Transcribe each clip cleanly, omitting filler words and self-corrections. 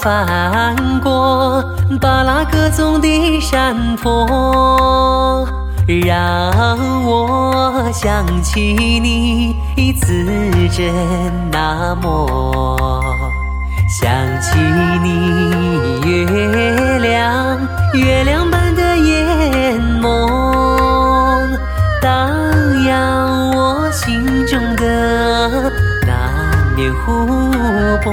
翻过巴拉格宗的山坡，让我想起你字真那么，想起你月亮般的眼眸，荡漾我心中的那面湖泊。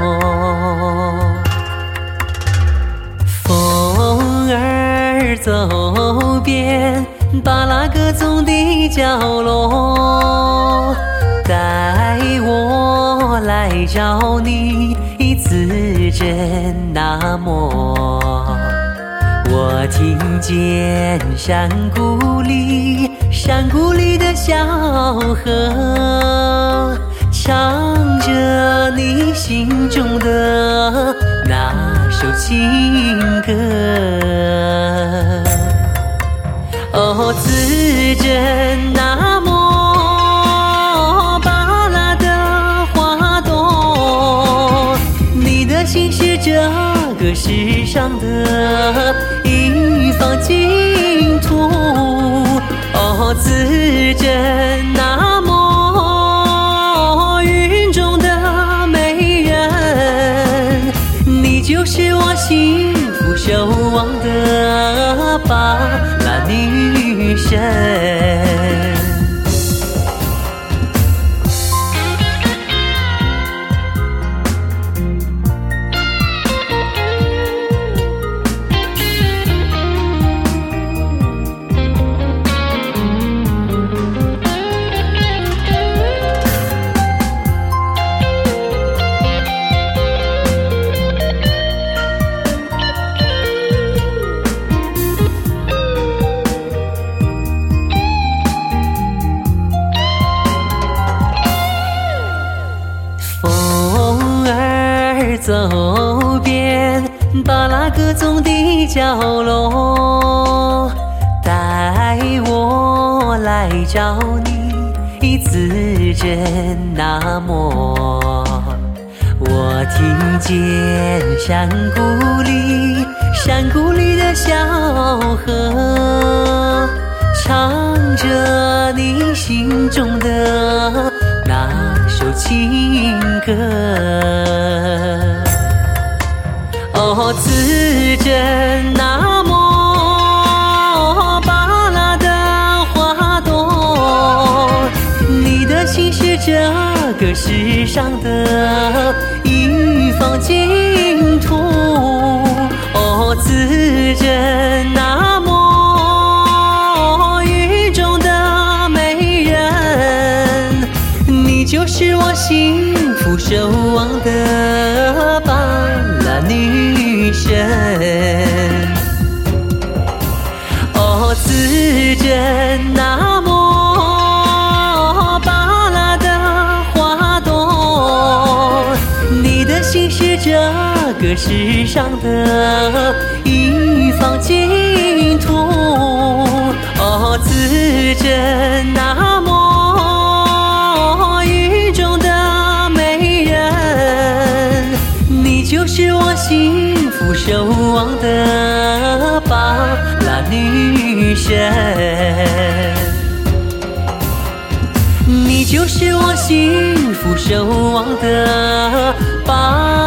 风儿走遍巴拉格宗的角落，带我来找你字真那么。我听见山谷里的小河，唱着你心中的那首情歌。哦，字真那么巴拉的花朵，你的心是这个世上的一方净土。哦，字真那么云中的美人，你就是我幸福守望的巴拉女神。走遍巴拉格宗的角落，带我来找你字真那么。我听见山谷里的小河，唱着你心中的那首情歌。哦，字真那么巴拉的花朵，你的心是这个世上的一方净土。哦，字真那么云中的美人，你就是我幸福守望的巴拉女神。哦，字真那么巴拉的花朵，你的心是这个世上的一方净土。哦，字真那么云中的美人，你就是我幸福守望的巴拉女神。你就是我幸福守望的巴